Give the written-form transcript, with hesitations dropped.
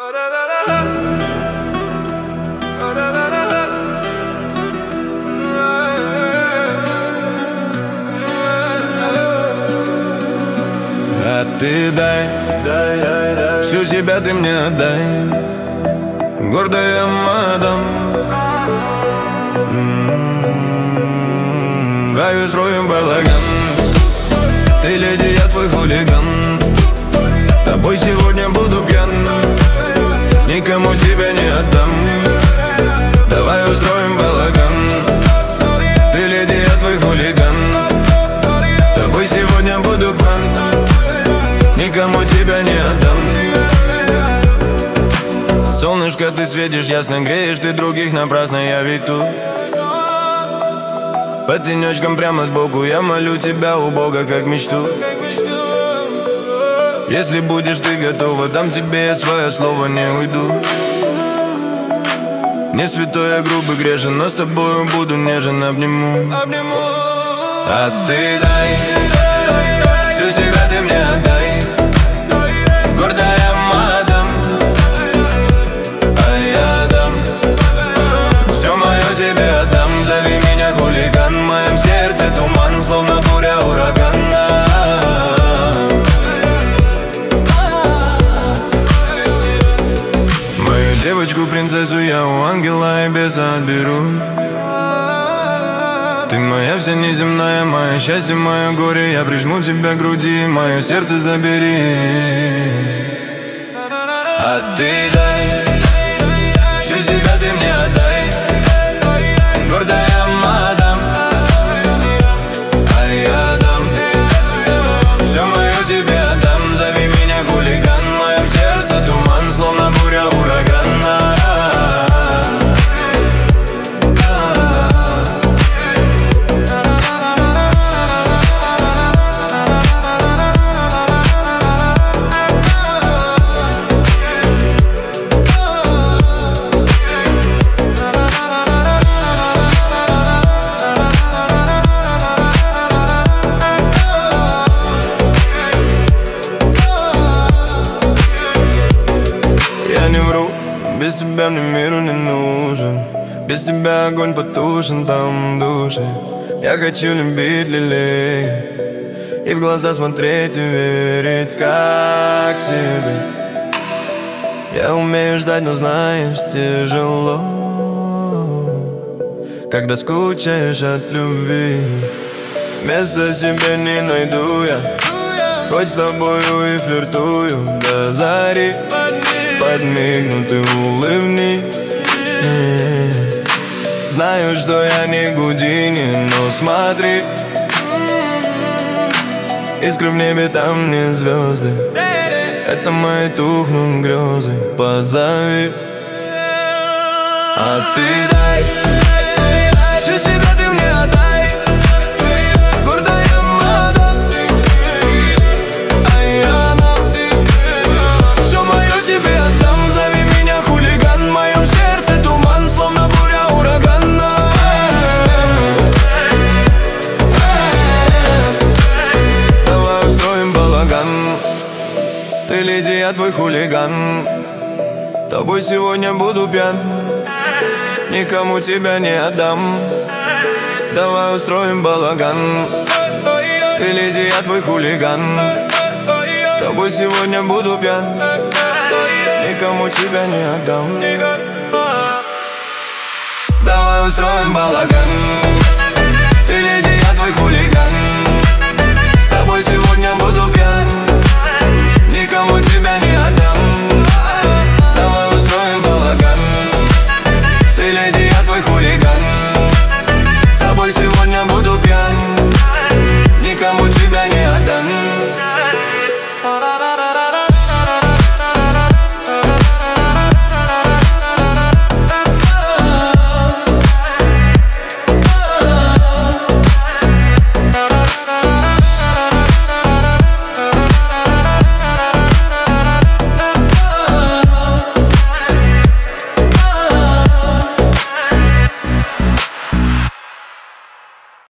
А ты дай, всю себя ты мне отдай, гордая мадам. В раю строим балаган, ты леди, я твой хулиган. Тобой сегодня буду пьян, никому тебя не отдам. Давай устроим балаган, ты леди, я твой хулиган. Тобой сегодня буду пьян, никому тебя не отдам. Солнышко, ты светишь, ясно греешь, ты других напрасно, я ведь тут. Под тенечком прямо сбоку я молю тебя у Бога как мечту. Если будешь ты готова, дам тебе я свое слово, не уйду. Не святой, я грубый, грешен, но с тобою буду нежен, обниму. А ты дай, всю себя ты мне отдай, гордая мадам. А я дам, все мое тебе отдам. Зови меня хулиган, в моем сердце туман, словно буря урагана. Мою девочку, принцессу, я у ангела и беса отберу. Ты моя вся неземная, мое счастье, мое горе. Я прижму тебя к груди, мое сердце забери. А ты дай, всю себя ты мне отдай, гордая мадам. А я дам, все мое тебе отдам. Зови меня хулиган, в моем сердце туман, словно буря урагана. Без тебя мне миру не нужен, без тебя огонь потушен там в душе. Я хочу любить, лелеять, и в глаза смотреть и верить, как себе. Я умею ждать, но знаешь, тяжело, когда скучаешь от любви. Места себе не найду я, хоть с тобою и флиртую до зари. Подмигну, ты улыбнись. Знаю, что я не Гудини, но смотри, искры в небе, там не звезды. Это мои тухнут грезы, позови. А ты дай, всю себя ты мне отдай, гордая мадам. А я дам, все мое тебе отдам. Зови меня хулиган, в моем сердце туман, словно буря урагана. Давай устроим балаган, ты леди, я твой хулиган. Тобой сегодня буду пьян, никому тебя не отдам. Давай устроим балаган, ты леди, я твой хулиган. Тобой сегодня буду пьян, никому тебя не отдам. Давай устроим балаган.